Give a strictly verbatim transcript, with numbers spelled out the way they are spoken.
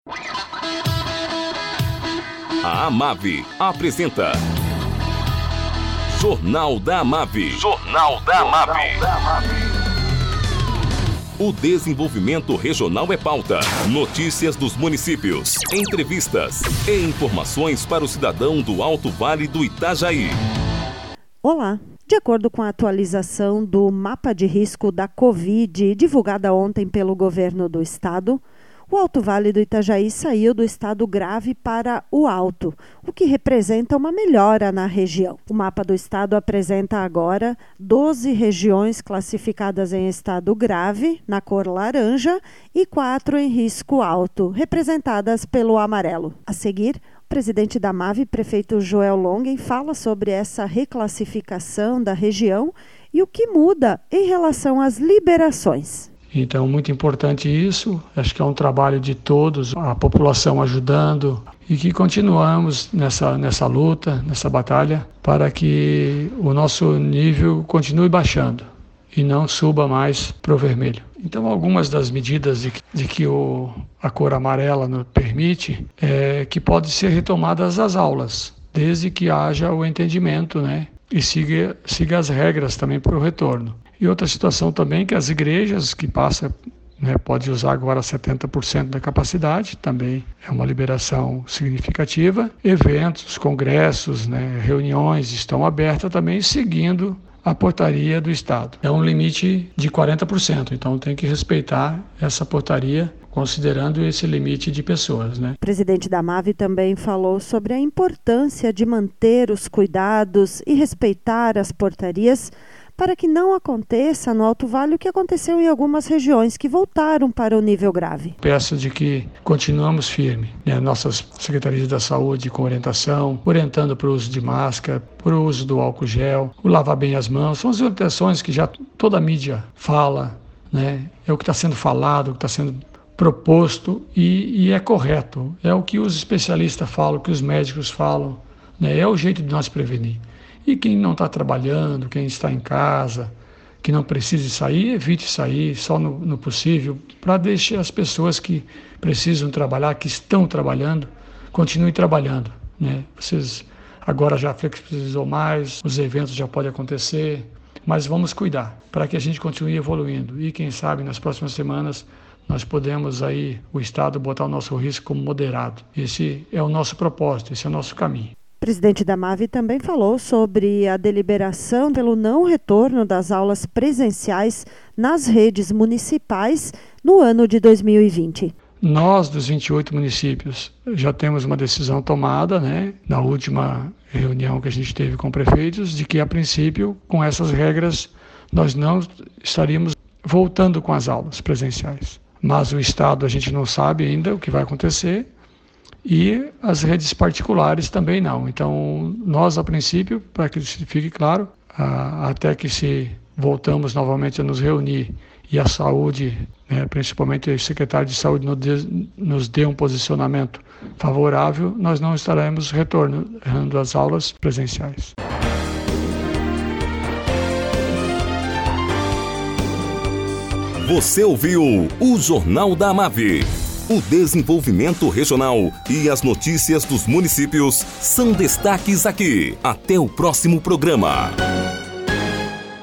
A Amave apresenta Jornal da Amave. Jornal da Amave. O desenvolvimento regional é pauta. Notícias dos municípios, entrevistas e informações para o cidadão do Alto Vale do Itajaí. Olá! De acordo com a atualização do mapa de risco da Covid, divulgada ontem pelo governo do estado, o Alto Vale do Itajaí saiu do estado grave para o alto, o que representa uma melhora na região. O mapa do estado apresenta agora doze regiões classificadas em estado grave, na cor laranja, e quatro em risco alto, representadas pelo amarelo. A seguir, o presidente da Amave, prefeito Joel Longen, fala sobre essa reclassificação da região e o que muda em relação às liberações. Então, muito importante isso, acho que é um trabalho de todos, a população ajudando e que continuamos nessa, nessa luta, nessa batalha, para que o nosso nível continue baixando e não suba mais para o vermelho. Então, algumas das medidas de, de que o, a cor amarela nos permite é que podem ser retomadas as aulas, desde que haja o entendimento, né, e siga, siga as regras também para o retorno. E outra situação também que as igrejas que passam, né, pode usar agora setenta por cento da capacidade, também é uma liberação significativa. Eventos, congressos, né, reuniões estão abertas também seguindo a portaria do Estado. É um limite de quarenta por cento, então tem que respeitar essa portaria, considerando esse limite de pessoas, né? O presidente da Amave também falou sobre a importância de manter os cuidados e respeitar as portarias para que não aconteça no Alto Vale o que aconteceu em algumas regiões que voltaram para o nível grave. Peço de que continuamos firmes, né? Nossas secretarias da saúde com orientação, orientando para o uso de máscara, para o uso do álcool gel, o lavar bem as mãos, são as orientações que já toda a mídia fala, né? É o que está sendo falado, o que está sendo proposto e, e é correto, é o que os especialistas falam, o que os médicos falam, né? É o jeito de nós prevenir. E quem não está trabalhando, quem está em casa, que não precise sair, evite sair só no, no possível, para deixar as pessoas que precisam trabalhar, que estão trabalhando, continuem trabalhando, né? Vocês agora já flexibilizou mais, os eventos já podem acontecer, mas vamos cuidar para que a gente continue evoluindo. E quem sabe nas próximas semanas nós podemos aí, o Estado, botar o nosso risco como moderado. Esse é o nosso propósito, esse é o nosso caminho. O presidente da Amave também falou sobre a deliberação pelo não retorno das aulas presenciais nas redes municipais no ano de dois mil e vinte. Nós, dos vinte e oito municípios, já temos uma decisão tomada, né, na última reunião que a gente teve com prefeitos, de que, a princípio, com essas regras, nós não estaríamos voltando com as aulas presenciais. Mas o Estado, a gente não sabe ainda o que vai acontecer, e as redes particulares também não. Então, nós, a princípio, para que isso fique claro, até que se voltamos novamente a nos reunir e a saúde, né, principalmente o secretário de saúde, nos dê um posicionamento favorável, nós não estaremos retornando às aulas presenciais. Você ouviu o Jornal da Amave. O desenvolvimento regional e as notícias dos municípios são destaques aqui. Até o próximo programa.